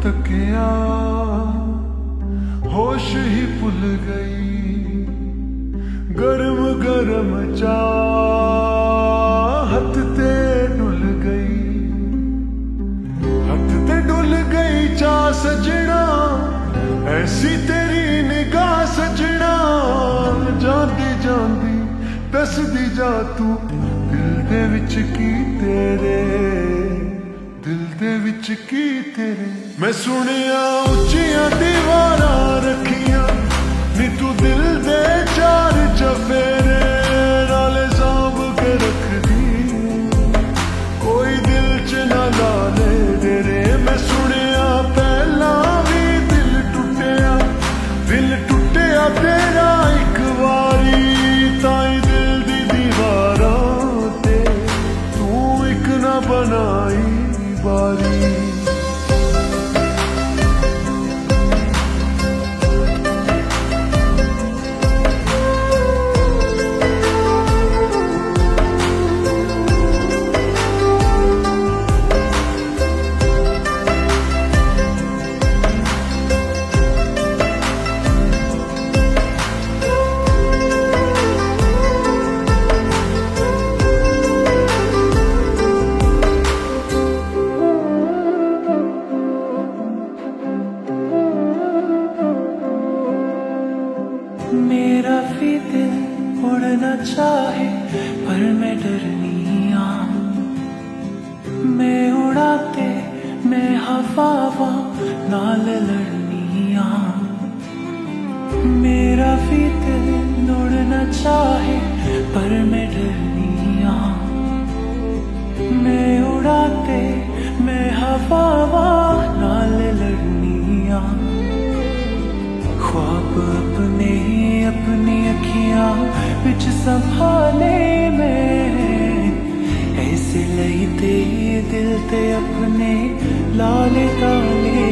तकिया होश ही भुल गई। गरम गरम चाहत ते डुल गई, हथ ते डुल गई चा सजना। ऐसी तेरी निगाह सजना, जांदी जांदी दसदी जा तू दिल दे विच की तेरे, दिल दे विच की तेरे। मैं सुनिया उच्चियां दीवारां रखियां नी तू दिल दे चार चफेरे, नाले सांभ के रख दी कोई दिल च ना लाले डेरे। मैं सुनिया पहला भी दिल टुटिया तेरा एक वारी, ताई दिल दी दीवारां ते तू एक ना बनाई बारी। मेरा भी दिल उड़ना चाहे पर मैं डरनिया, मैं उड़ाते मैं हवा नाल लड़निया। मेरा भी दिल उड़ना चाहे पर मैं डरनिया, मैं उड़ाते मैं हवा नाल लड़निया। ख्वाब अपने अपनी अखियां विच संभाले मैं, ऐसे लई ते दिल ते अपने लाले ताले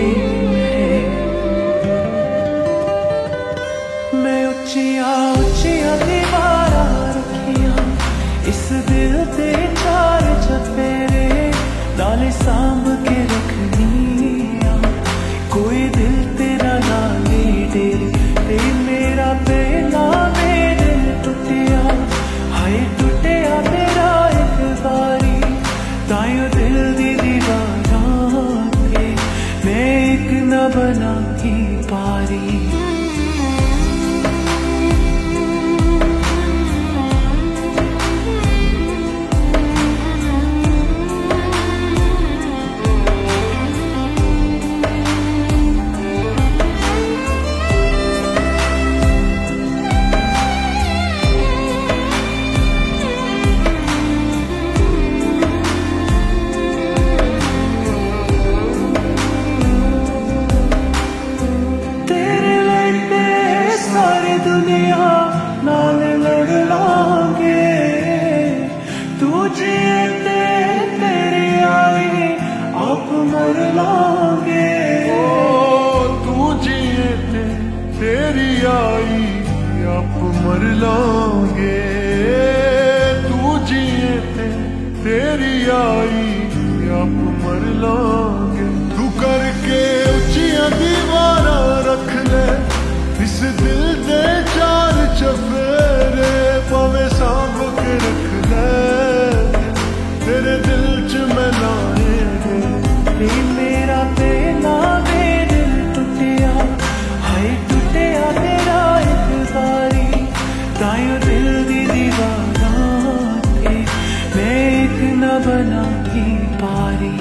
मैं उच्चियां उच्चियां दीवारां रखियां इस दिल ते चार चफेरे, नाले सांभ के रखनिया कोई दिल तेरा लाले डेरे। ते मेरा पहला वे दिल टुटिया, हाय टुटिया तेरा एक बारी, ताइयों दिल दी दीवारां ते मैं एक न बना ही पारी। दुनिया नाल लड़ लांगे, तू जिए ते तेरी आई आप मर लांगे। ओ तू जिए ते तेरी आई आप मर लांगे, तू जिए ते तेरी आई आप मर लांगे। तू करके उच्चियां दीवारां रख ले इस दिल दे चार चफेरे, भावे सांभ के रख ले तेरे दिल च मैं लाए दे। मेरा पहला वे दिल टुटिया, हाय टुटिया तेरा एक बारी, ताइयों दिल दी दीवारां ते मैं एक न बना ही पारी।